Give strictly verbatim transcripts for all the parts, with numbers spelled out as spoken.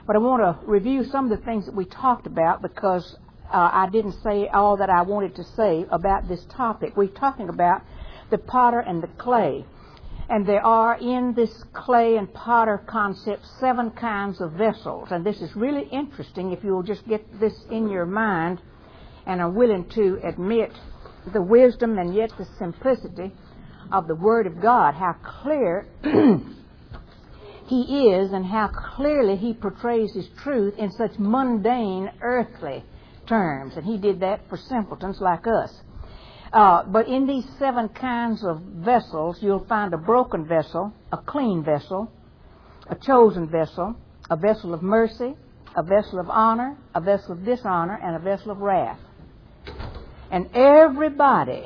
But I want to review some of the things that we talked about because uh, I didn't say all that I wanted to say about this topic. We're talking about the potter and the clay. And there are in this clay and potter concept seven kinds of vessels. And this is really interesting if you'll just get this in your mind and are willing to admit the wisdom and yet the simplicity of the Word of God, how clear He is and how clearly He portrays His truth in such mundane, earthly terms. And He did that for simpletons like us. Uh, but in these seven kinds of vessels, you'll find a broken vessel, a clean vessel, a chosen vessel, a vessel of mercy, a vessel of honor, a vessel of dishonor, and a vessel of wrath. And everybody,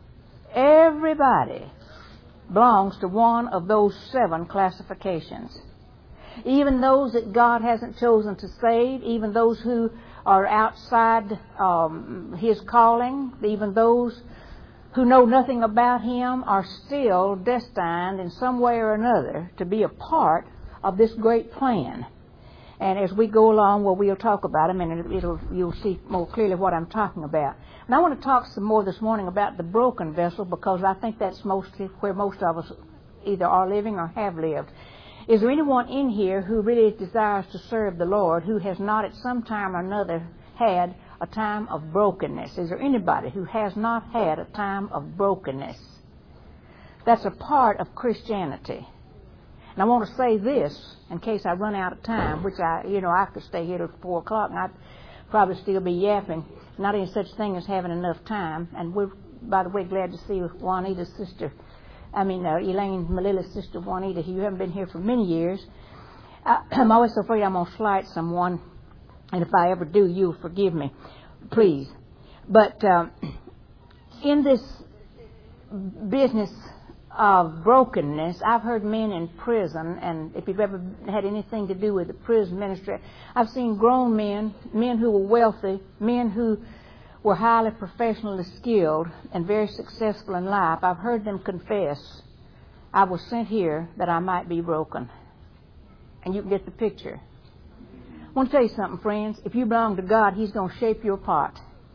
everybody belongs to one of those seven classifications. Even those that God hasn't chosen to save, even those who are outside um, His calling, even those who know nothing about Him are still destined in some way or another to be a part of this great plan. And as we go along, well, we'll talk about them, and it'll, it'll, you'll see more clearly what I'm talking about. And I want to talk some more this morning about the broken vessel because I think that's mostly where most of us either are living or have lived. Is there anyone in here who really desires to serve the Lord who has not at some time or another had a time of brokenness? Is there anybody who has not had a time of brokenness? That's a part of Christianity. And I want to say this in case I run out of time, which I, you know, I could stay here till four o'clock and I'd probably still be yapping. Not any such thing as having enough time. And we're, by the way, glad to see Juanita's sister. I mean, uh, Elaine Malilla's sister, Juanita. You haven't been here for many years. I, I'm always so afraid I'm going to slight someone. And if I ever do, you'll forgive me. Please. But um, in this business of brokenness, I've heard men in prison, and if you've ever had anything to do with the prison ministry, I've seen grown men, men who were wealthy, men who were highly professionally skilled and very successful in life. I've heard them confess, I was sent here that I might be broken. And you can get the picture. I want to tell you something, friends. If you belong to God, He's going to shape your part.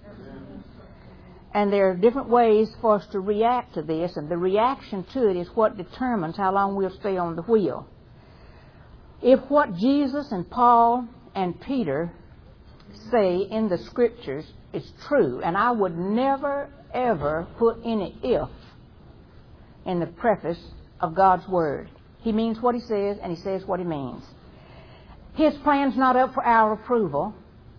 And there are different ways for us to react to this, and the reaction to it is what determines how long we'll stay on the wheel. If what Jesus and Paul and Peter say in the Scriptures is true, and I would never, ever put any if in the preface of God's Word. He means what He says, and He says what He means. His plan's not up for our approval.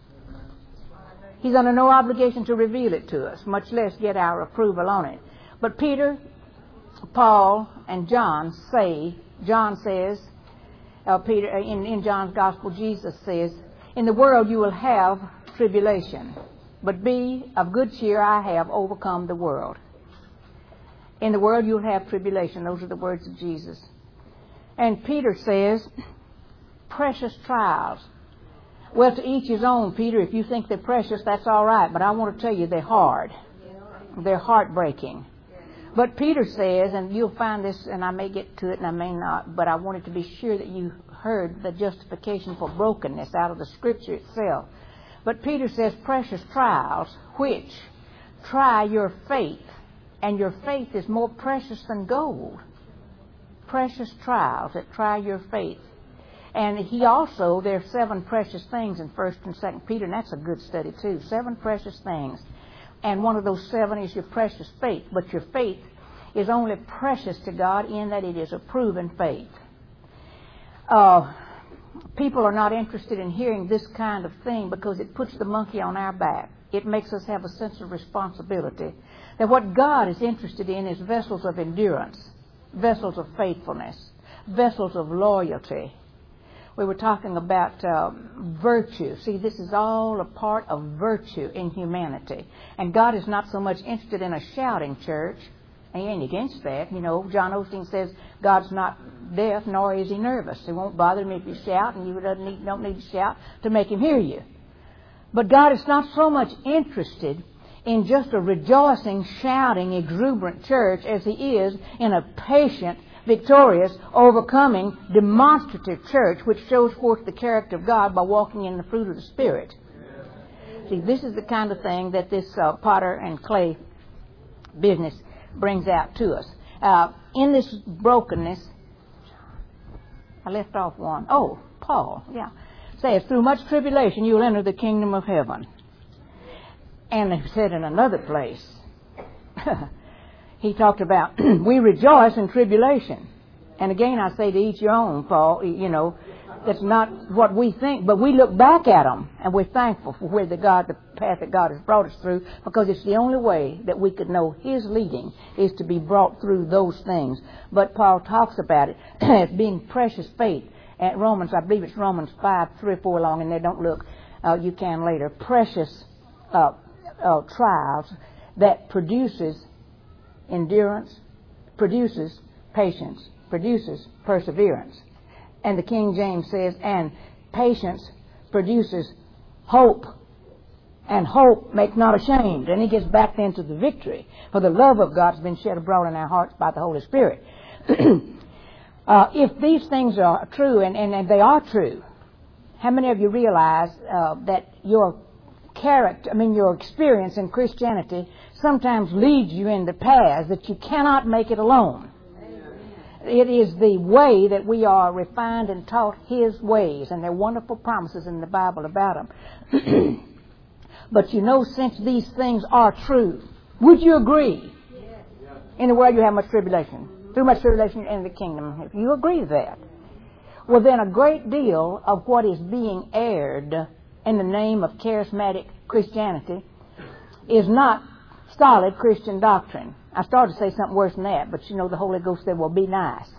He's under no obligation to reveal it to us, much less get our approval on it. But Peter, Paul, and John say, John says, uh, Peter in, in John's Gospel, Jesus says, in the world you will have tribulation, but be of good cheer, I have overcome the world. In the world you'll have tribulation. Those are the words of Jesus. And Peter says, precious trials. Well, to each his own, Peter. If you think they're precious, that's all right. But I want to tell you they're hard. They're heartbreaking. But Peter says, and you'll find this, and I may get to it and I may not, but I wanted to be sure that you heard the justification for brokenness out of the Scripture itself. But Peter says, precious trials, which try your faith, and your faith is more precious than gold. Precious trials that try your faith. And he also, there are seven precious things in First and Second Peter, and that's a good study too. Seven precious things. And one of those seven is your precious faith. But your faith is only precious to God in that it is a proven faith. Uh, people are not interested in hearing this kind of thing because it puts the monkey on our back. It makes us have a sense of responsibility. That what God is interested in is vessels of endurance, vessels of faithfulness, vessels of loyalty. We were talking about um, virtue. See, this is all a part of virtue in humanity. And God is not so much interested in a shouting church. He ain't against that. You know, John Osteen says God's not deaf, nor is He nervous. It won't bother Him if you shout, and you don't need, don't need to shout to make Him hear you. But God is not so much interested in just a rejoicing, shouting, exuberant church as He is in a patient, victorious, overcoming, demonstrative church which shows forth the character of God by walking in the fruit of the Spirit. See, this is the kind of thing that this uh, potter and clay business brings out to us. Uh, in this brokenness, I left off one. Oh, Paul, yeah. Says, through much tribulation you'll enter the kingdom of heaven. And he said in another place, he talked about, we rejoice in tribulation. And again, I say to each your own, Paul, you know, that's not what we think, but we look back at them and we're thankful for where the God, the path that God has brought us through, because it's the only way that we could know His leading is to be brought through those things. But Paul talks about it as being precious faith. At Romans, I believe it's Romans five, three or four along in there, don't look, uh, you can later. Precious uh, uh, trials that produces endurance, produces patience, produces perseverance. And the King James says, and patience produces hope, and hope make not ashamed. And he gets back then to the victory. For the love of God has been shed abroad in our hearts by the Holy Spirit. uh, if these things are true, and, and, and they are true, how many of you realize uh, that your character, I mean your experience in Christianity sometimes leads you in the paths that you cannot make it alone? It is the way that we are refined and taught His ways, and there are wonderful promises in the Bible about them. But you know, since these things are true, would you agree? Yes. In the world you have much tribulation. Through much tribulation in the kingdom. If you agree with that, well then a great deal of what is being aired in the name of charismatic Christianity is not solid Christian doctrine. I started to say something worse than that, but you know the Holy Ghost said, well, be nice.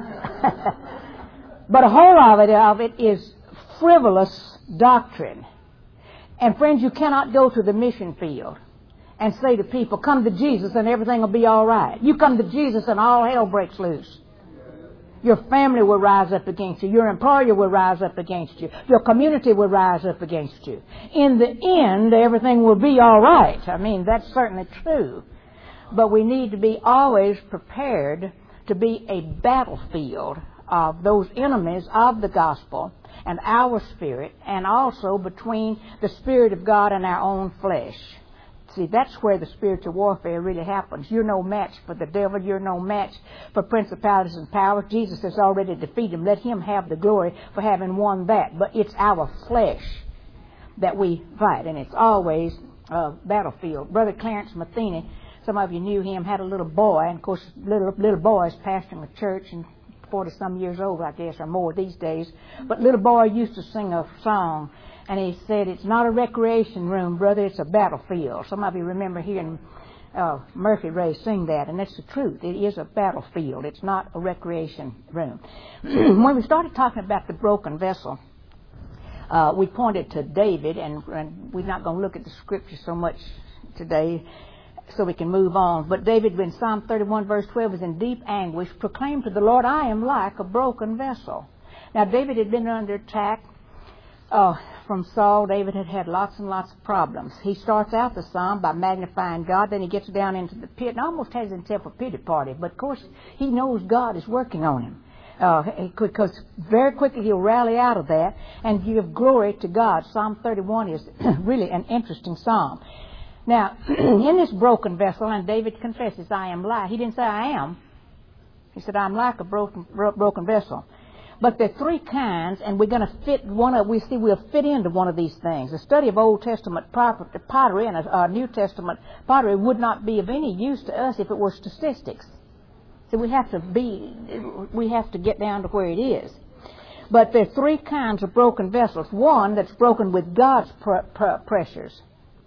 But a whole lot of it, of it is frivolous doctrine. And friends, you cannot go to the mission field and say to people, come to Jesus and everything will be all right. You come to Jesus and all hell breaks loose. Your family will rise up against you. Your employer will rise up against you. Your community will rise up against you. In the end, everything will be all right. I mean, that's certainly true. But we need to be always prepared to be a battlefield of those enemies of the gospel and our spirit, and also between the Spirit of God and our own flesh. See, that's where the spiritual warfare really happens. You're no match for the devil. You're no match for principalities and powers. Jesus has already defeated them. Let Him have the glory for having won that. But it's our flesh that we fight, and it's always a battlefield. Brother Clarence Matheny, some of you knew him, had a little boy, and of course little little boys pastoring a church and forty-some years old, I guess, or more these days. But little boy used to sing a song, and he said, it's not a recreation room, brother, it's a battlefield. Some of you remember hearing uh, Murphy Ray sing that, and that's the truth. It is a battlefield. It's not a recreation room. When we started talking about the broken vessel, uh, we pointed to David, and, and we're not going to look at the scripture so much today, so we can move on. But David, in Psalm thirty-one, verse twelve, is in deep anguish, proclaimed to the Lord, I am like a broken vessel. Now, David had been under attack uh, from Saul. David had had lots and lots of problems. He starts out the psalm by magnifying God, then he gets down into the pit and almost has himself a pity party. But, of course, he knows God is working on him. Uh, because very quickly he'll rally out of that and give glory to God. Psalm thirty-one is really an interesting psalm. Now, in this broken vessel, and David confesses, I am like. He didn't say I am. He said, I'm like a broken bro- broken vessel. But there are three kinds, and we're going to fit one of, we see we'll fit into one of these things. The study of Old Testament pottery and uh, New Testament pottery would not be of any use to us if it were statistics. So we have to be, we have to get down to where it is. But there are three kinds of broken vessels. One that's broken with God's pr- pr- pressures.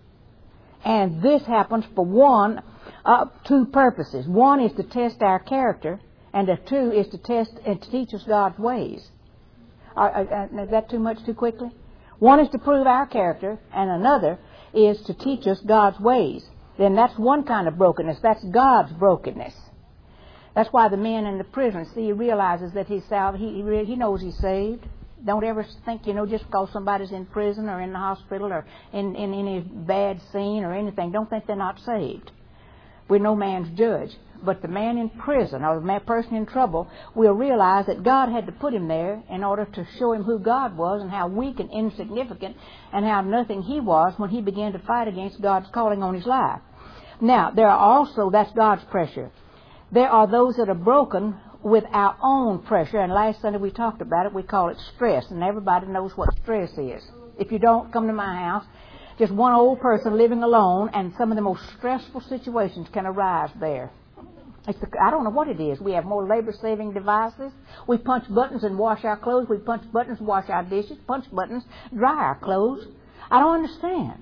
And this happens for one, uh, two purposes. One is to test our character, and the two is to test and to teach us God's ways. Are, are, is that too much too quickly? One is to prove our character, and another is to teach us God's ways. Then that's one kind of brokenness. That's God's brokenness. That's why the man in the prison, see, he realizes that he's salved. He, he, he knows he's saved. Don't ever think, you know, just because somebody's in prison or in the hospital or in, in any bad scene or anything, don't think they're not saved. We're no man's judge. But the man in prison or the man, person in trouble will realize that God had to put him there in order to show him who God was and how weak and insignificant and how nothing he was when he began to fight against God's calling on his life. Now, there are also, that's God's pressure. There are those that are broken with our own pressure, and last Sunday we talked about it. We call it stress, and everybody knows what stress is. If you don't, come to my house. Just one old person living alone, and some of the most stressful situations can arise there. It's the, I don't know what it is. We have more labor-saving devices. We punch buttons and wash our clothes. We punch buttons, wash our dishes, punch buttons, dry our clothes. I don't understand.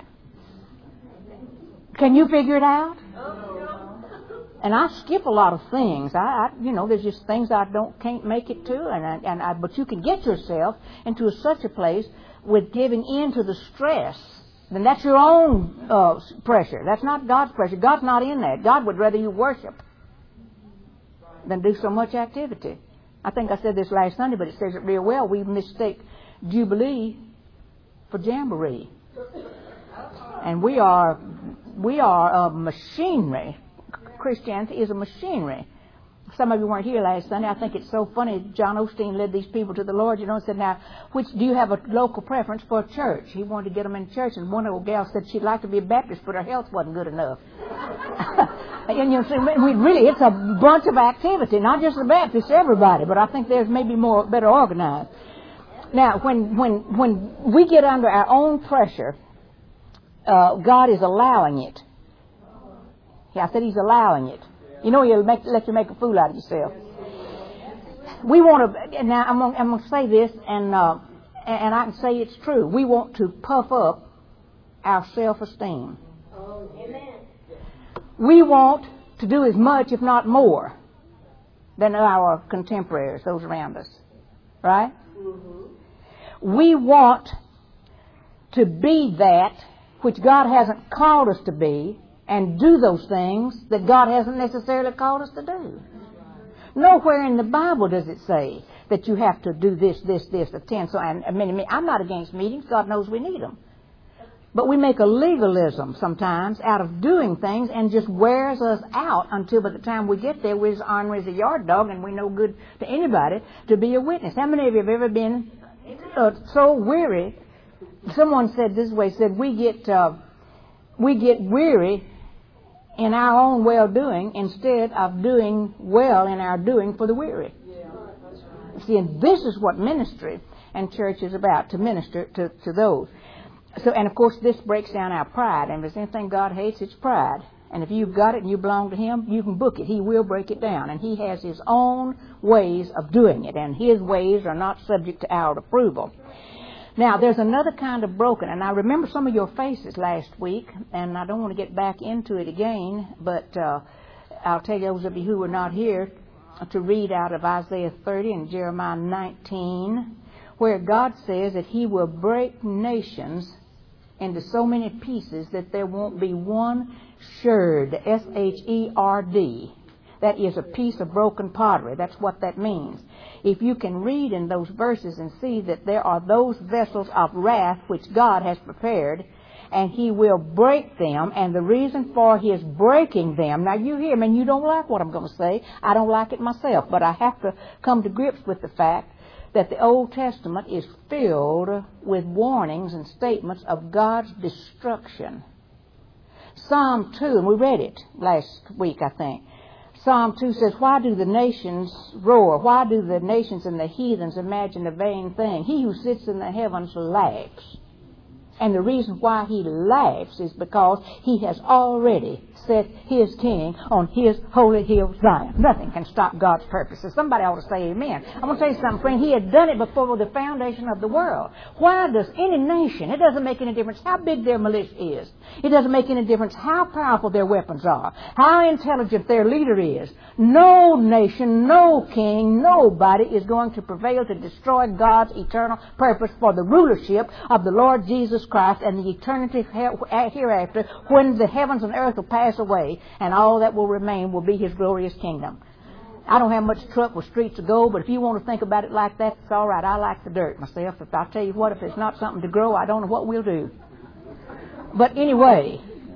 Can you figure it out? And I skip a lot of things. I, I you know, there's just things I don't can't make it to, and I, and I, but you can get yourself into a, such a place with giving in to the stress. Then that's your own uh, pressure. That's not God's pressure. God's not in that. God would rather you worship than do so much activity. I think I said this last Sunday, but it says it real well. We mistake Jubilee for Jamboree. And we are we are a machinery. Christianity is a machinery. Some of you weren't here last Sunday. I think it's so funny. John Osteen led these people to the Lord, you know, and said, now, which do you have a local preference for a church? He wanted to get them in church, and one old gal said she'd like to be a Baptist, but her health wasn't good enough. And you know, we really, it's a bunch of activity, not just the Baptists, everybody, but I think there's maybe more better organized. Now, when when when we get under our own pressure, uh, God is allowing it. Yeah, I said He's allowing it. You know, He'll make, let you make a fool out of yourself. We want to, now I'm going I'm to say this, and uh, and I can say it's true. We want to puff up our self-esteem. Oh, amen. We want to do as much, if not more, than our contemporaries, those around us. Right? Mm-hmm. We want to be that which God hasn't called us to be, and do those things that God hasn't necessarily called us to do. Nowhere in the Bible does it say that you have to do this, this, this, attend. So, and, and I'm not against meetings. God knows we need them. But we make a legalism sometimes out of doing things and just wears us out until by the time we get there, we're as ornery as a yard dog and we're no good to anybody to be a witness. How many of you have ever been uh, so weary? Someone said this way, said we get uh, we get weary in our own well-doing instead of doing well in our doing for the weary. Yeah, that's right. See, and this is what ministry and church is about, to minister to, to those. So, and of course, this breaks down our pride. And if there's anything God hates, it's pride. And if you've got it and you belong to Him, you can book it. He will break it down. And He has His own ways of doing it. And His ways are not subject to our approval. Now, there's another kind of broken, and I remember some of your faces last week, and I don't want to get back into it again, but uh, I'll tell those of you who were not here to read out of Isaiah thirty and Jeremiah nineteen, where God says that He will break nations into so many pieces that there won't be one sherd, S H E R D. That is a piece of broken pottery. That's what that means. If you can read in those verses and see that there are those vessels of wrath which God has prepared, and He will break them, and the reason for His breaking them, now you hear me and you don't like what I'm going to say. I don't like it myself, but I have to come to grips with the fact that the Old Testament is filled with warnings and statements of God's destruction. Psalm two, and we read it last week, I think. Psalm two says, why do the nations roar? Why do the nations and the heathens imagine a vain thing? He who sits in the heavens laughs. And the reason why He laughs is because He has already set His king on His holy hill Zion. Nothing can stop God's purposes. Somebody ought to say amen. I'm going to tell you something, friend. He had done it before the foundation of the world. Why does any nation, it doesn't make any difference how big their militia is. It doesn't make any difference how powerful their weapons are, how intelligent their leader is. No nation, no king, nobody is going to prevail to destroy God's eternal purpose for the rulership of the Lord Jesus Christ and the eternity hereafter, when the heavens and earth will pass away and all that will remain will be His glorious kingdom. I don't have much truck with streets of gold, but if you want to think about it like that, it's all right. I like the dirt myself. If I'll tell you what, if it's not something to grow, I don't know what we'll do. But anyway,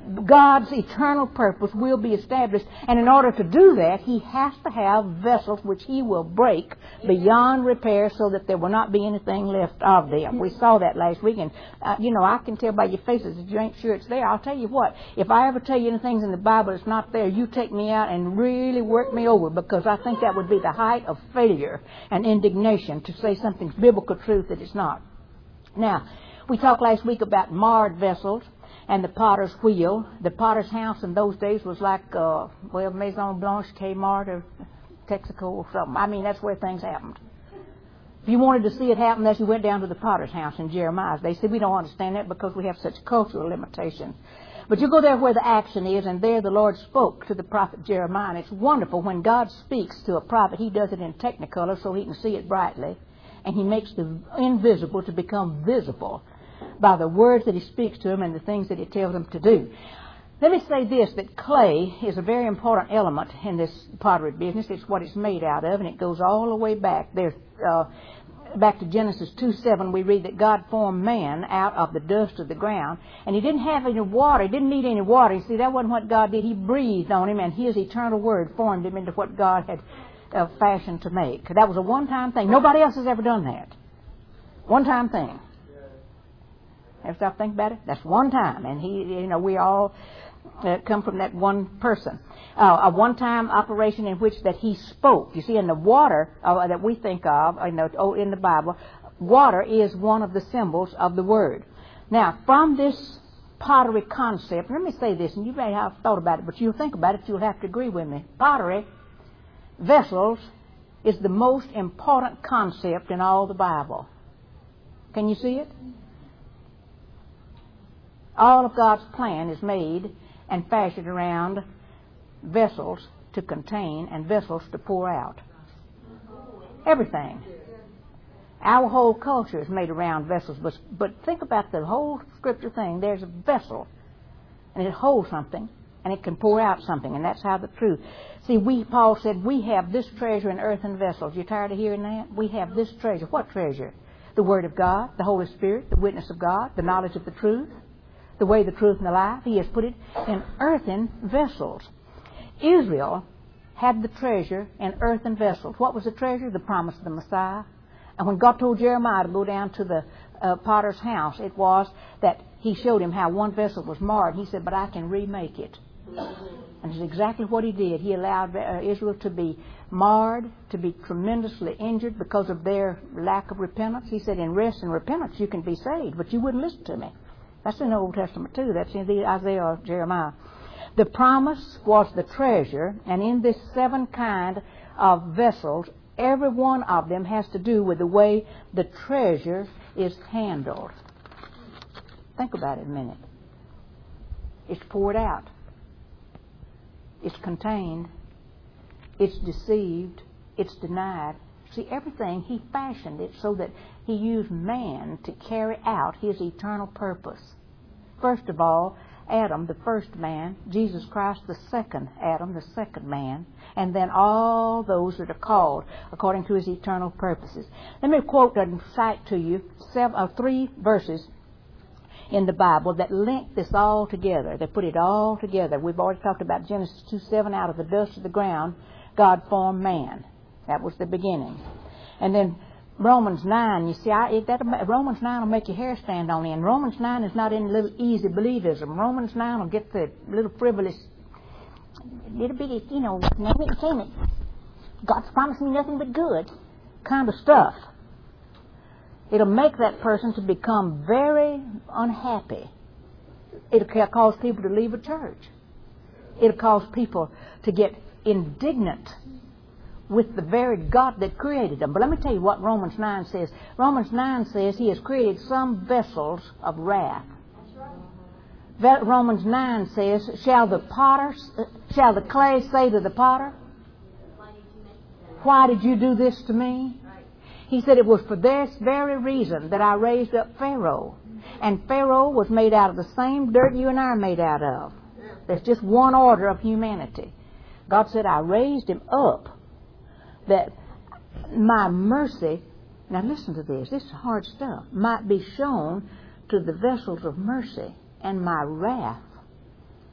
God's eternal purpose will be established. And in order to do that, He has to have vessels which He will break beyond repair so that there will not be anything left of them. We saw that last week. And, uh, you know, I can tell by your faces if you ain't sure it's there. I'll tell you what, if I ever tell you anything in the Bible that's not there, you take me out and really work me over, because I think that would be the height of failure and indignation to say something's biblical truth that it's not. Now, we talked last week about marred vessels and the potter's wheel. The potter's house in those days was like, uh, well, Maison Blanche, Kmart, or Texaco or something. I mean, that's where things happened. If you wanted to see it happen, that's you went down to the potter's house in Jeremiah. They said, we don't understand that because we have such cultural limitations. But you go there where the action is, and there the Lord spoke to the prophet Jeremiah. And it's wonderful when God speaks to a prophet, He does it in Technicolor so he can see it brightly. And He makes the invisible to become visible by the words that He speaks to them and the things that He tells them to do. Let me say this, that clay is a very important element in this pottery business. It's what it's made out of, and it goes all the way back. There's, uh, back to Genesis two seven, we read that God formed man out of the dust of the ground, and He didn't have any water. He didn't need any water. You see, that wasn't what God did. He breathed on him, and His eternal word formed him into what God had uh, fashioned to make. That was a one-time thing. Nobody else has ever done that. One-time thing. Ever stop thinking about it? That's one time, and He, you know, we all uh, come from that one person. Uh, a one-time operation in which that He spoke. You see, in the water uh, that we think of, in the, oh, in the Bible, water is one of the symbols of the Word. Now, from this pottery concept, let me say this, and you may have thought about it, but you'll think about it, you'll have to agree with me. Pottery, vessels, is the most important concept in all the Bible. Can you see it? All of God's plan is made and fashioned around vessels to contain and vessels to pour out. Everything. Our whole culture is made around vessels, but, but think about the whole Scripture thing. There's a vessel, and it holds something, and it can pour out something, and that's how the truth. See, we, Paul said, we have this treasure in earthen vessels. You tired of hearing that? We have this treasure. What treasure? The Word of God, the Holy Spirit, the witness of God, the knowledge of the truth, the way, the truth, and the life. He has put it in earthen vessels. Israel had the treasure in earthen vessels. What was the treasure? The promise of the Messiah. And when God told Jeremiah to go down to the uh, potter's house, it was that He showed him how one vessel was marred. He said, but I can remake it. And it's exactly what He did. He allowed uh, Israel to be marred, to be tremendously injured because of their lack of repentance. He said, in rest and repentance you can be saved, but you wouldn't listen to me. That's in the Old Testament too. That's in the Isaiah or Jeremiah. The promise was the treasure, and in this seven kind of vessels, every one of them has to do with the way the treasure is handled. Think about it a minute. It's poured out. It's contained. It's deceived. It's denied. See, everything He fashioned it so that He used man to carry out His eternal purpose. First of all, Adam, the first man, Jesus Christ, the second Adam, the second man, and then all those that are called according to His eternal purposes. Let me quote and cite to you seven, uh, three verses in the Bible that link this all together. They put it all together. We've already talked about Genesis two seven, out of the dust of the ground, God formed man. That was the beginning. And then Romans nine, you see, I, it, that, Romans nine will make your hair stand on end. Romans nine is not any little easy believism. Romans nine will get the little frivolous, little bitty, you know, name it and claim it. God's promised me nothing but good kind of stuff. It'll make that person to become very unhappy. It'll cause people to leave a church. It'll cause people to get indignant with the very God that created them. But let me tell you what Romans nine says. Romans nine says He has created some vessels of wrath. That's right. Romans nine says, shall the potter, shall the clay say to the potter, why did you do this to me? Right. He said, it was for this very reason that I raised up Pharaoh. And Pharaoh was made out of the same dirt you and I are made out of. There's just one order of humanity. God said, I raised him up that my mercy, now listen to this, this is hard stuff, might be shown to the vessels of mercy, and my wrath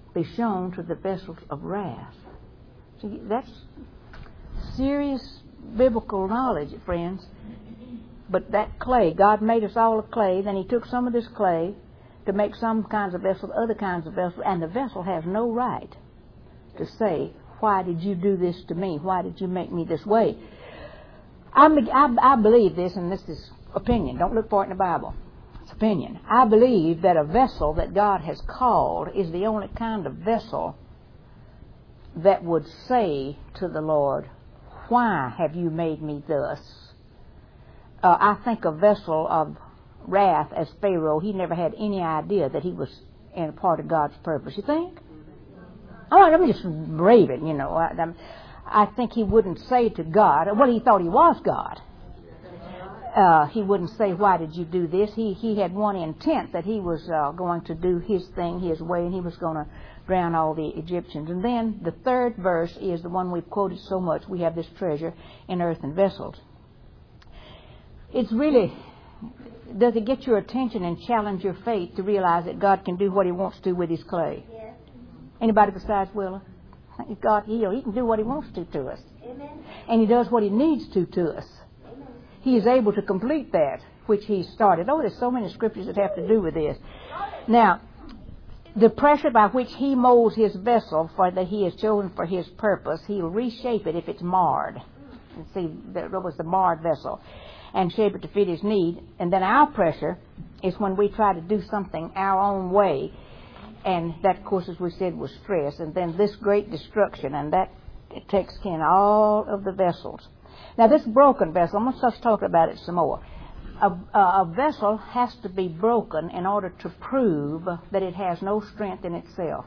be shown to the vessels of wrath. See, that's serious biblical knowledge, friends. But that clay, God made us all of clay, then He took some of this clay to make some kinds of vessels, other kinds of vessels, and the vessel has no right to say, why did you do this to me? Why did you make me this way? I, I, I believe this, and this is opinion. Don't look for it in the Bible. It's opinion. I believe that a vessel that God has called is the only kind of vessel that would say to the Lord, why have you made me thus? Uh, I think a vessel of wrath as Pharaoh, he never had any idea that he was in a part of God's purpose. You think? Oh, let me just brave it, you know. I, I think he wouldn't say to God, well, he thought he was God. Uh, he wouldn't say, why did you do this? He he had one intent, that he was uh, going to do his thing, his way, and he was going to drown all the Egyptians. And then the third verse is the one we've quoted so much. We have this treasure in earthen vessels. It's really, does it get your attention and challenge your faith to realize that God can do what He wants to with His clay? Yes. Anybody besides Willa? God, He, He can do what He wants to to us. Amen. And He does what He needs to to us. Amen. He is able to complete that which He started. Oh, there's so many scriptures that have to do with this. Now, the pressure by which He molds His vessel for that He has chosen for His purpose, He'll reshape it if it's marred. And see, that was the marred vessel. And shape it to fit His need. And then our pressure is when we try to do something our own way. And that, of course, as we said, was stress. And then this great destruction. And that it takes in all of the vessels. Now, this broken vessel, I'm going to just talk about it some more. A, a, a vessel has to be broken in order to prove that it has no strength in itself.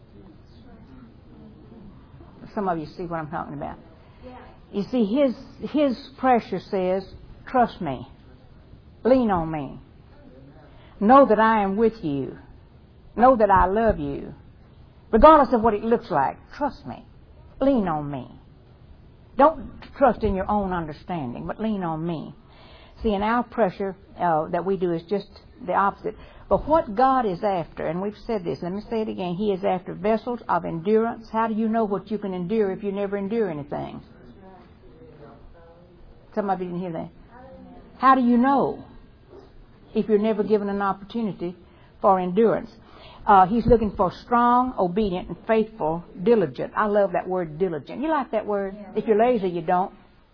Some of you see what I'm talking about. You see, his his pressure says, trust me. Lean on me. Know that I am with you. Know that I love you. Regardless of what it looks like, trust me. Lean on me. Don't trust in your own understanding, but lean on me. See, and our pressure uh, that we do is just the opposite. But what God is after, and we've said this, let me say it again, He is after vessels of endurance. How do you know what you can endure if you never endure anything? Some of you didn't hear that. How do you know if you're never given an opportunity for endurance? Uh, he's looking for strong, obedient, and faithful, diligent. I love that word, diligent. You like that word? If you're lazy, you don't.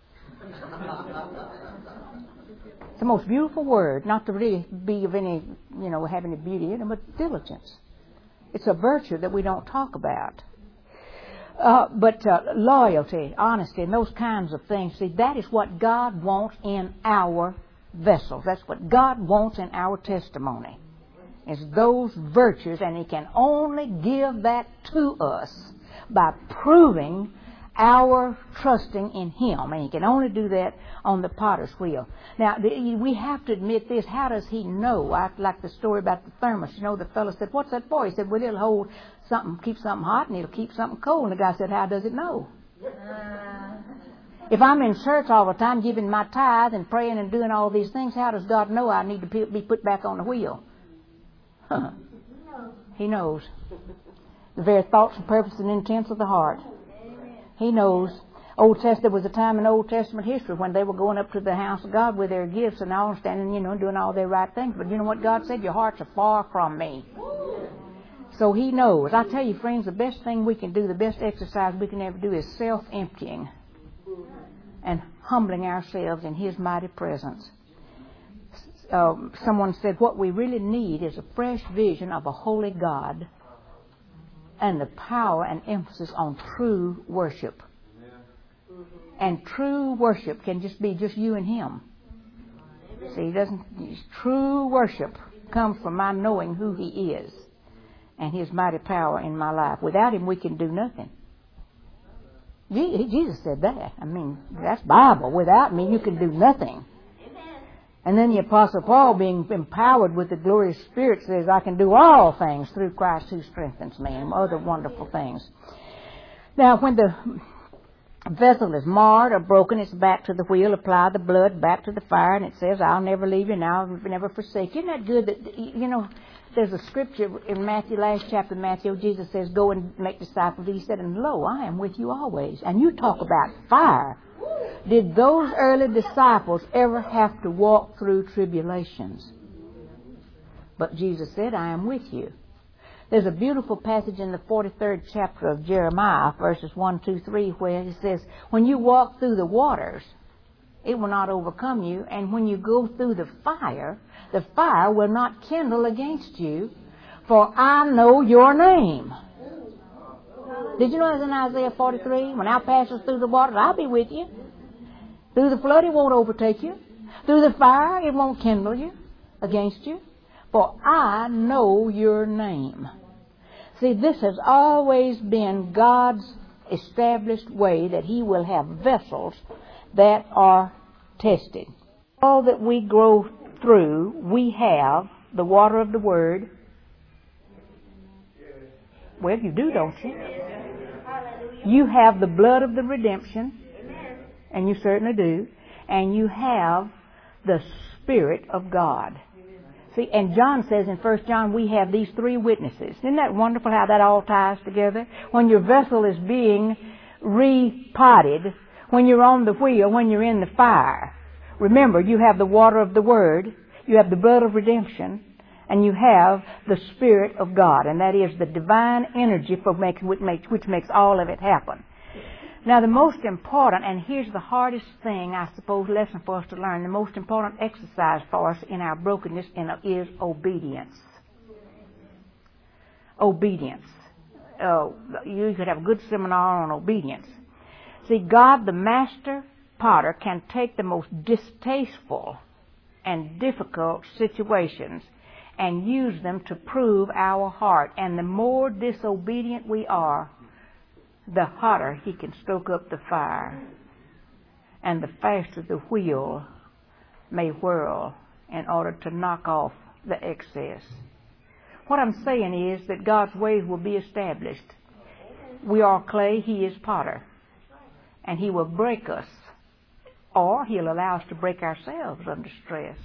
It's the most beautiful word, not to really be of any, you know, have any beauty in it, but diligence. It's a virtue that we don't talk about. Uh, but uh, loyalty, honesty, and those kinds of things, see, that is what God wants in our vessels. That's what God wants in our testimony, is those virtues, and He can only give that to us by proving our trusting in Him, and He can only do that on the potter's wheel. Now, the, we have to admit this. How does He know? I like the story about the thermos. You know, the fellow said, "What's that for?" He said, "Well, it'll hold something, keep something hot, and it'll keep something cold." And the guy said, "How does it know?" Uh, if I'm in church all the time giving my tithe and praying and doing all these things, how does God know I need to be put back on the wheel? Huh. He knows the very thoughts and purposes and intents of the heart. He knows. Old Testament, there was a time in Old Testament history when they were going up to the house of God with their gifts and all, standing, you know, doing all their right things. But you know what God said? Your hearts are far from me. So He knows. I tell you, friends, the best thing we can do, the best exercise we can ever do is self-emptying and humbling ourselves in His mighty presence. Uh, someone said, what we really need is a fresh vision of a holy God and the power and emphasis on true worship. And true worship can just be just you and Him. See, he doesn't. True worship comes from my knowing who He is and His mighty power in my life. Without Him, we can do nothing. Jesus said that. I mean, that's Bible. Without me, you can do nothing. And then the Apostle Paul, being empowered with the glorious Spirit, says, I can do all things through Christ who strengthens me, and other wonderful things. Now, when the vessel is marred or broken, it's back to the wheel, apply the blood back to the fire, and it says, I'll never leave you now, I'll never forsake you. Isn't that good? That, you know, there's a scripture in Matthew, last chapter of Matthew, Jesus says, go and make disciples. He said, and lo, I am with you always. And you talk about fire. Did those early disciples ever have to walk through tribulations? But Jesus said, I am with you. There's a beautiful passage in the forty-third chapter of Jeremiah, verses one, two, three, where it says, when you walk through the waters, it will not overcome you. And when you go through the fire, the fire will not kindle against you, for I know your name. Did you know it's in Isaiah forty-three? When thou passest through the waters, I'll be with you. Through the flood, it won't overtake you. Through the fire, it won't kindle you against you. For I know your name. See, this has always been God's established way that He will have vessels that are tested. All that we grow through, we have the water of the Word. Well, you do, don't you? You have the blood of the redemption, and you certainly do. And you have the Spirit of God. See, and John says in First John, we have these three witnesses. Isn't that wonderful how that all ties together? When your vessel is being repotted, when you're on the wheel, when you're in the fire, remember, you have the water of the Word, you have the blood of redemption, and you have the Spirit of God. And that is the divine energy for make, which, makes, which makes all of it happen. Now, the most important, and here's the hardest thing, I suppose, lesson for us to learn, the most important exercise for us in our brokenness is obedience. Obedience. Uh, you could have a good seminar on obedience. See, God, the master potter, can take the most distasteful and difficult situations and use them to prove our heart. And the more disobedient we are, the hotter He can stoke up the fire, and the faster the wheel may whirl in order to knock off the excess. What I'm saying is that God's ways will be established. We are clay, He is potter, and He will break us, or He'll allow us to break ourselves under stress.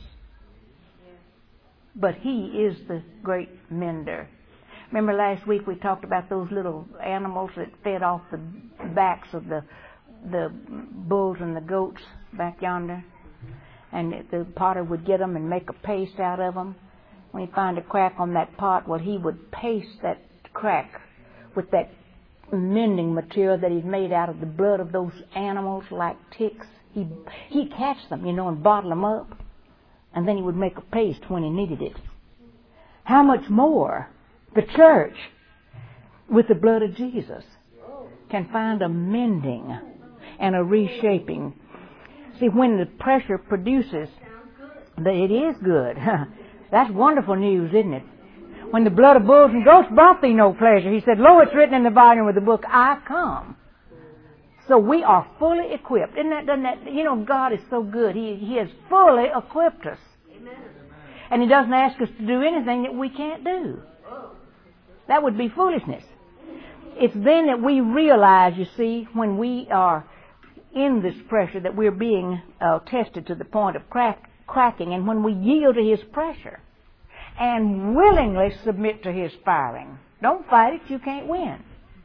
But He is the great mender. Remember last week we talked about those little animals that fed off the backs of the the bulls and the goats back yonder? And the potter would get them and make a paste out of them. When he'd find a crack on that pot, well, he would paste that crack with that mending material that he'd made out of the blood of those animals like ticks. He'd, he'd catch them, you know, and bottle them up. And then he would make a paste when he needed it. How much more the church, with the blood of Jesus, can find a mending and a reshaping. See, when the pressure produces, it is good. That's wonderful news, isn't it? When the blood of bulls and goats brought thee no pleasure, He said, lo, it's written in the volume of the book, I come. So we are fully equipped. Isn't that, doesn't that, you know, God is so good. He, he has fully equipped us. Amen. And He doesn't ask us to do anything that we can't do. That would be foolishness. It's then that we realize, you see, when we are in this pressure, that we're being uh, tested to the point of crack, cracking, and when we yield to His pressure and willingly submit to His firing. Don't fight it, you can't win.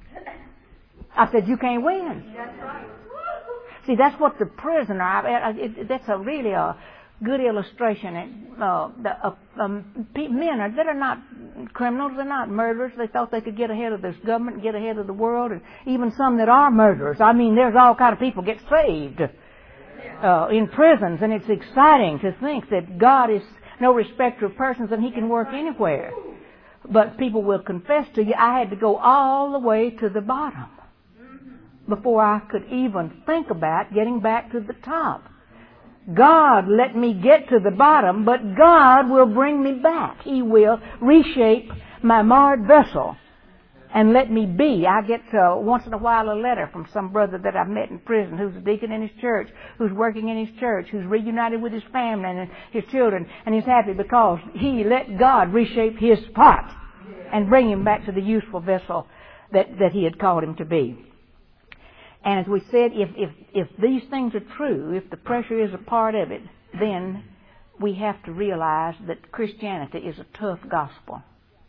I said you can't win. That's right. See, that's what the prisoner, I, it, that's a really a good illustration. And, uh, the, uh, um, men are, that are not criminals, they're not murderers. They thought they could get ahead of this government, get ahead of the world, and even some that are murderers. I mean, there's all kind of people get saved uh, in prisons, and it's exciting to think that God is no respecter of persons and He can work anywhere. But people will confess to you, I had to go all the way to the bottom before I could even think about getting back to the top. God let me get to the bottom, but God will bring me back. He will reshape my marred vessel and let me be. I get uh, once in a while a letter from some brother that I've met in prison who's a deacon in his church, who's working in his church, who's reunited with his family and his children, and he's happy because he let God reshape his pot and bring him back to the useful vessel that, that He had called him to be. And as we said, if, if, if these things are true, if the pressure is a part of it, then we have to realize that Christianity is a tough gospel.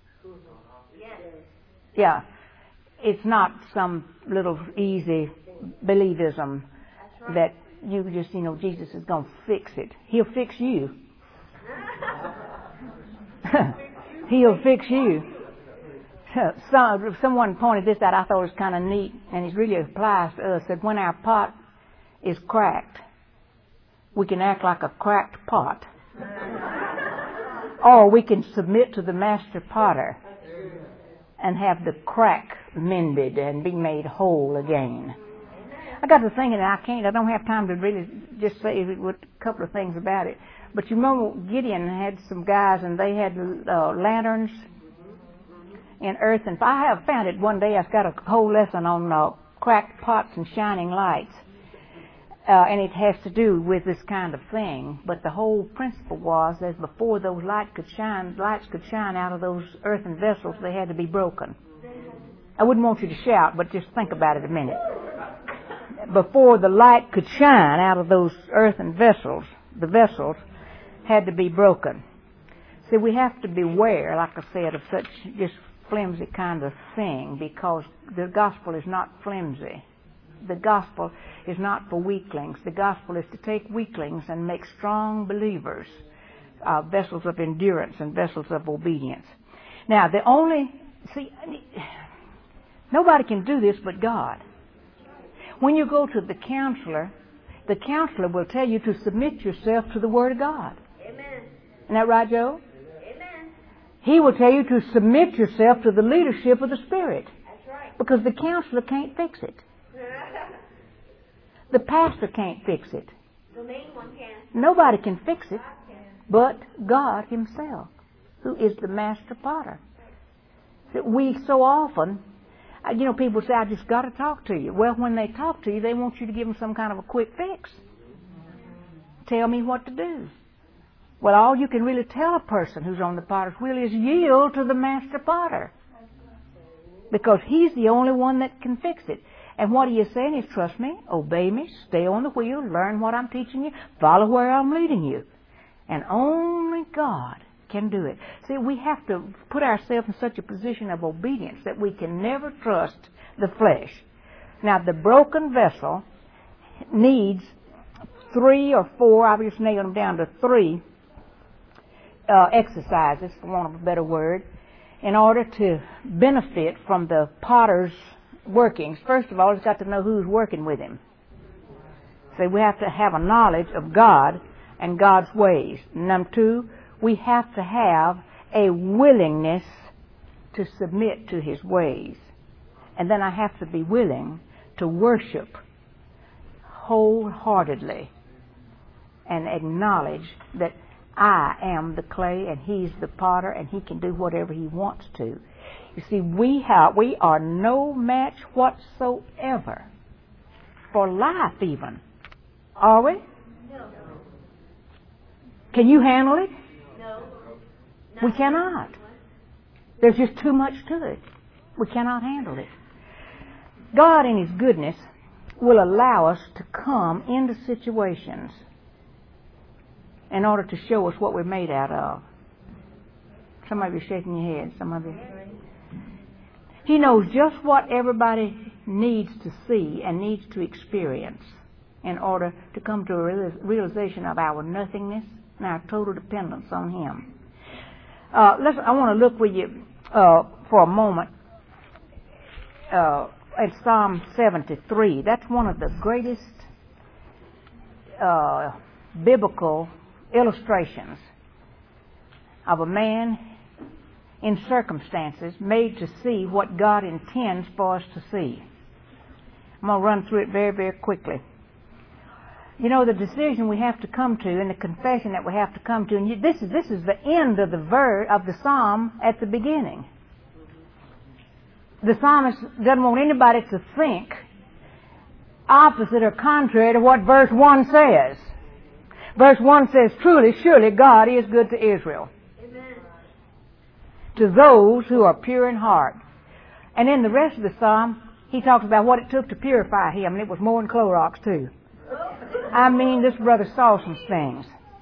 Yeah. It's not some little easy believism that you just, you know, Jesus is going to fix it. He'll fix you. He'll fix you. So, someone pointed this out. I thought it was kind of neat, and it really applies to us, that when our pot is cracked, we can act like a cracked pot. Or we can submit to the master potter and have the crack mended and be made whole again. I got to thinking, I can't, I don't have time to really just say a couple of things about it. But you remember Gideon had some guys, and they had uh, lanterns in earth. And I have found it one day. I've got a whole lesson on uh, cracked pots and shining lights. Uh, and it has to do with this kind of thing. But the whole principle was that before those light could shine, lights could shine out of those earthen vessels, they had to be broken. I wouldn't want you to shout, but just think about it a minute. Before the light could shine out of those earthen vessels, the vessels had to be broken. See, we have to beware, like I said, of such just flimsy kind of thing, because the gospel is not flimsy. The gospel is not for weaklings. The gospel is to take weaklings and make strong believers, uh, vessels of endurance and vessels of obedience. Now, the only, see, nobody can do this but God. When you go to the counselor, the counselor will tell you to submit yourself to the Word of God. Amen. Isn't that right, Joe? Amen. He will tell you to submit yourself to the leadership of the Spirit. That's right. Because the counselor can't fix it. The pastor can't fix it. The main one can. Nobody can fix it God can. but God Himself, who is the master potter. That we so often, you know, people say, I just got to talk to you. Well, when they talk to you, they want you to give them some kind of a quick fix. Tell me what to do. Well, all you can really tell a person who's on the potter's wheel is yield to the master potter. Because He's the only one that can fix it. And what He is saying is, trust me, obey me, stay on the wheel, learn what I'm teaching you, follow where I'm leading you. And only God can do it. See, we have to put ourselves in such a position of obedience that we can never trust the flesh. Now, the broken vessel needs three or four, I've just nailed them down to three uh, exercises, for want of a better word, in order to benefit from the potter's workings. First of all, he's got to know who's working with him. So we have to have a knowledge of God and God's ways. Number two, we have to have a willingness to submit to His ways. And then I have to be willing to worship wholeheartedly and acknowledge that I am the clay and He's the potter and He can do whatever He wants to. You see, we have, we are no match whatsoever for life even. Are we? No. Can you handle it? No. We cannot. There's just too much to it. We cannot handle it. God in His goodness will allow us to come into situations in order to show us what we're made out of. Some of you are shaking your head. Some of you. He knows just what everybody needs to see and needs to experience in order to come to a realization of our nothingness and our total dependence on Him. Uh, let's, I want to look with you uh, for a moment uh, at Psalm seventy-three. That's one of the greatest uh, biblical illustrations of a man in circumstances made to see what God intends for us to see. I'm going to run through it very, very quickly. You know, the decision we have to come to and the confession that we have to come to, and you, this is this is the end of the ver- of the psalm at the beginning. The psalmist doesn't want anybody to think opposite or contrary to what verse one says. Verse one says, truly, surely God is good to Israel, to those who are pure in heart. And in the rest of the psalm, He talks about what it took to purify him, and it was more than Clorox, too. I mean, this brother saw some things.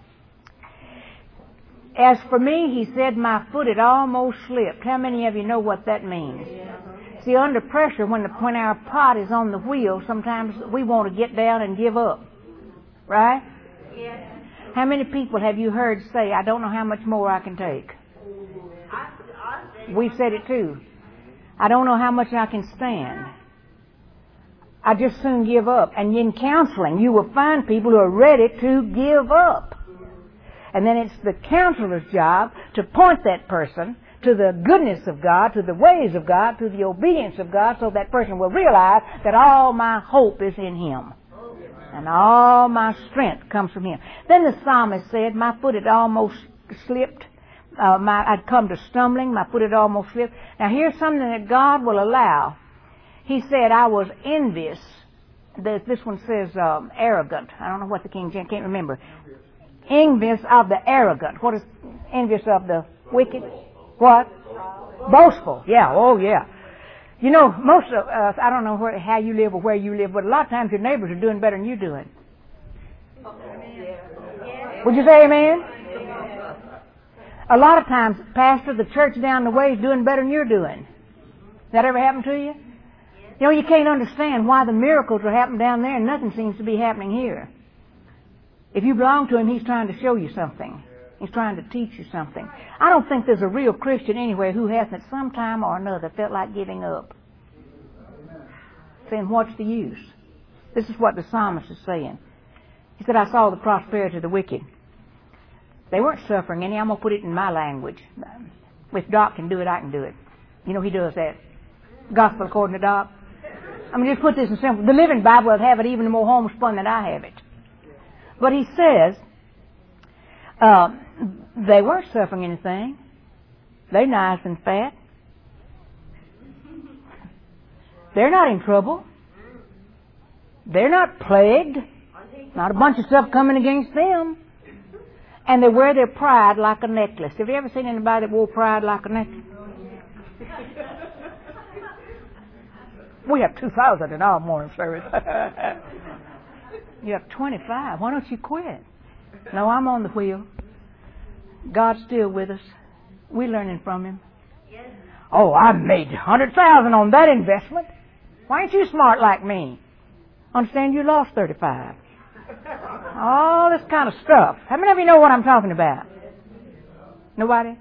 As for me, he said, my foot had almost slipped. How many of you know what that means? See, under pressure, when, the, when our pot is on the wheel, sometimes we want to get down and give up. Right? Yes. How many people have you heard say, I don't know how much more I can take? I, I We've said it too. I don't know how much I can stand. I just soon give up. And in counseling, you will find people who are ready to give up. And then it's the counselor's job to point that person to the goodness of God, to the ways of God, to the obedience of God, so that person will realize that all my hope is in Him. And all my strength comes from Him. Then the psalmist said, my foot had almost slipped. Uh, my, I'd come to stumbling. My foot had almost slipped. Now here's something that God will allow. He said, I was envious. This one says um, arrogant. I don't know what the King James, can't remember. Envious of the arrogant. What is envious of the wicked? What? Boastful. Yeah, oh yeah. You know, most of us, I don't know where, how you live or where you live, but a lot of times your neighbors are doing better than you're doing. Would you say amen? A lot of times, Pastor, the church down the way is doing better than you're doing. That ever happened to you? You know, you can't understand why the miracles are happening down there and nothing seems to be happening here. If you belong to Him, He's trying to show you something. He's trying to teach you something. I don't think there's a real Christian anywhere who hasn't at some time or another felt like giving up. Saying, what's the use? This is what the psalmist is saying. He said, I saw the prosperity of the wicked. They weren't suffering any. I'm going to put it in my language. If Doc can do it, I can do it. You know, he does that. Gospel according to Doc. I'm going to just put this in simple. The Living Bible will have it even more homespun than I have it. But he says, uh, they weren't suffering anything. They're nice and fat. They're not in trouble. They're not plagued. Not a bunch of stuff coming against them. And they wear their pride like a necklace. Have you ever seen anybody that wore pride like a necklace? We have two thousand in our morning service. You have twenty-five. Why don't you quit? No, I'm on the wheel. God's still with us. We're learning from Him. Yes. Oh, I made one hundred thousand on that investment. Why ain't you smart like me? Understand you lost thirty-five. All this kind of stuff. How many of you know what I'm talking about? Nobody?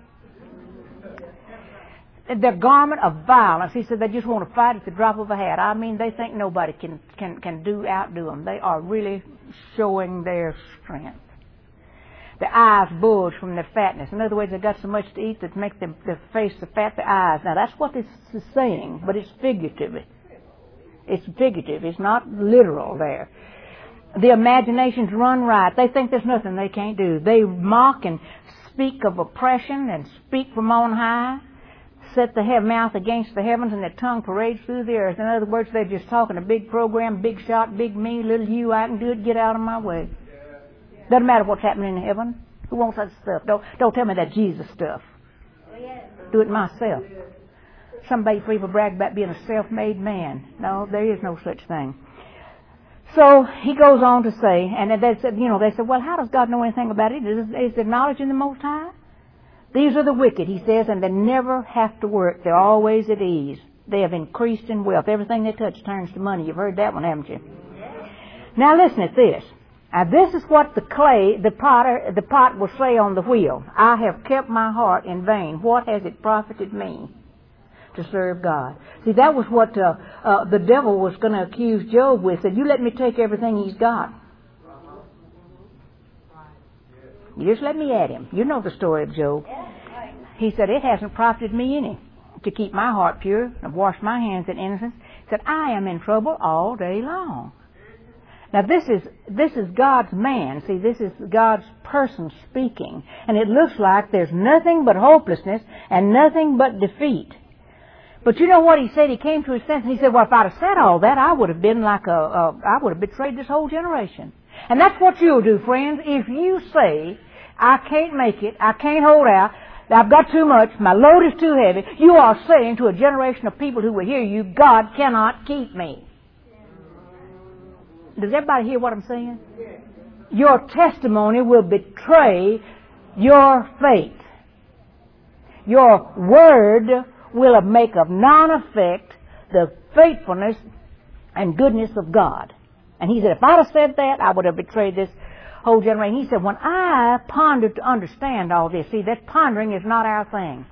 The garment of violence. He said they just want to fight at the drop of a hat. I mean, they think nobody can, can, can do outdo them. They are really showing their strength. The eyes bulge from their fatness. In other words, they've got so much to eat that makes them, their face the fat, the eyes. Now, that's what this is saying, but it's figurative. It's figurative. It's not literal there. The imaginations run riot. They think there's nothing they can't do. They mock and speak of oppression and speak from on high. Set the he- mouth against the heavens and their tongue parades through the earth. In other words, they're just talking a big program, big shot, big me, little you, I can do it, get out of my way. Doesn't matter what's happening in heaven. Who wants that stuff? Don't, don't tell me that Jesus stuff. Do it myself. Some people brag about being a self-made man. No, there is no such thing. So he goes on to say, and they said, you know, they said, well, how does God know anything about it? Is, is there knowledge in the Most High? These are the wicked, he says, and they never have to work. They're always at ease. They have increased in wealth. Everything they touch turns to money. You've heard that one, haven't you? Now listen at this. Now this is what the clay, the potter, the pot will say on the wheel. I have kept my heart in vain. What has it profited me to serve God? See, that was what uh, uh, the devil was going to accuse Job with. Said, you let me take everything he's got. You just let me at him. You know the story of Job. He said, it hasn't profited me any to keep my heart pure and wash my hands in innocence. He said, I am in trouble all day long. Now this is this is God's man. See, this is God's person speaking. And it looks like there's nothing but hopelessness and nothing but defeat. But you know what he said? He came to his senses. He said, well, if I'd have said all that, I would have been like a, a I would have betrayed this whole generation. And that's what you'll do, friends. If you say, I can't make it, I can't hold out, I've got too much. My load is too heavy. You are saying to a generation of people who will hear you, God cannot keep me. Does everybody hear what I'm saying? Your testimony will betray your faith. Your word will make of non-effect the faithfulness and goodness of God. And he said, if I'd have said that, I would have betrayed this whole generation. He said, when I pondered to understand all this, see, that pondering is not our thing.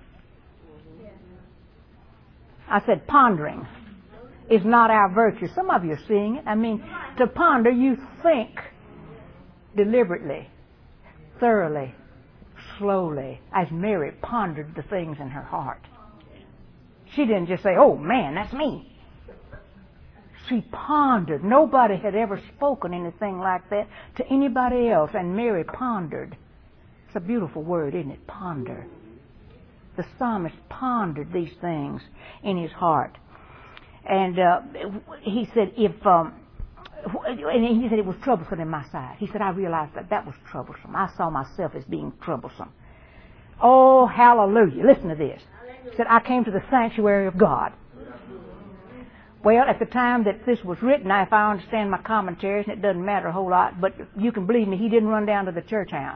I said, pondering is not our virtue. Some of you are seeing it. I mean, to ponder, you think deliberately, thoroughly, slowly, as Mary pondered the things in her heart. She didn't just say, oh man, that's me. She pondered. Nobody had ever spoken anything like that to anybody else, and Mary pondered. It's a beautiful word, isn't it? Ponder. The psalmist pondered these things in his heart. And uh, he said, if, um, and he said it was troublesome in my sight. He said, I realized that that was troublesome. I saw myself as being troublesome. Oh, hallelujah. Listen to this. He said, I came to the sanctuary of God. Well, at the time that this was written, now if I understand my commentaries, and it doesn't matter a whole lot, but you can believe me, he didn't run down to the church house.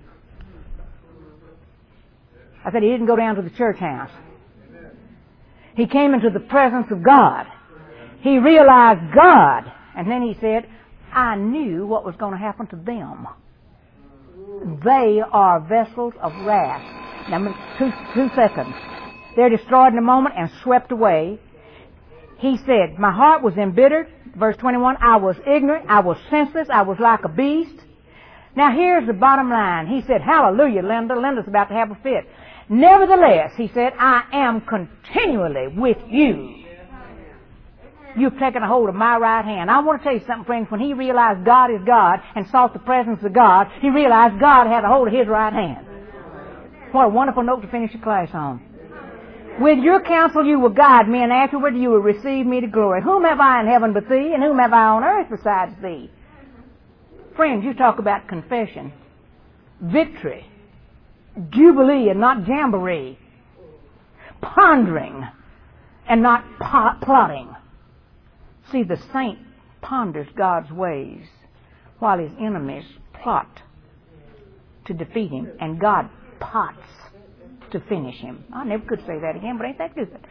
I said he didn't go down to the church house. He came into the presence of God. He realized God. And then he said, I knew what was going to happen to them. They are vessels of wrath. Now, two, two seconds. They're destroyed in a moment and swept away. He said, my heart was embittered. Verse twenty-one, I was ignorant. I was senseless. I was like a beast. Now, here's the bottom line. He said, hallelujah, Linda. Linda's about to have a fit. Nevertheless, he said, I am continually with you. You've taken a hold of my right hand. I want to tell you something, friends. When he realized God is God and sought the presence of God, he realized God had a hold of his right hand. What a wonderful note to finish the class on. With your counsel you will guide me, and afterward you will receive me to glory. Whom have I in heaven but thee, and whom have I on earth besides thee? Friends, you talk about confession, victory, jubilee and not jamboree, pondering and not pot- plotting. See, the saint ponders God's ways while his enemies plot to defeat him, and God pots to finish him. I never could say that again, but ain't that good?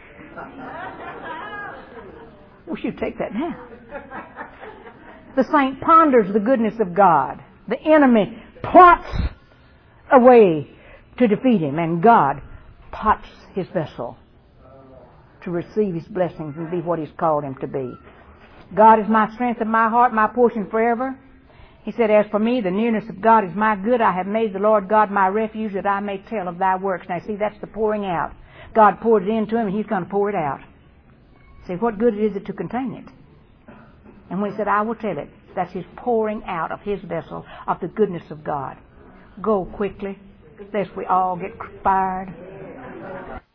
Wish you'd take that now. The saint ponders the goodness of God. The enemy plots a way to defeat him, and God pots his vessel to receive his blessings and be what he's called him to be. God is my strength and my heart, my portion forever. He said, as for me, the nearness of God is my good. I have made the Lord God my refuge, that I may tell of thy works. Now, see, that's the pouring out. God poured it into him, and he's going to pour it out. See, what good is it to contain it? And when he said, I will tell it, that's his pouring out of his vessel of the goodness of God. Go quickly, lest we all get fired.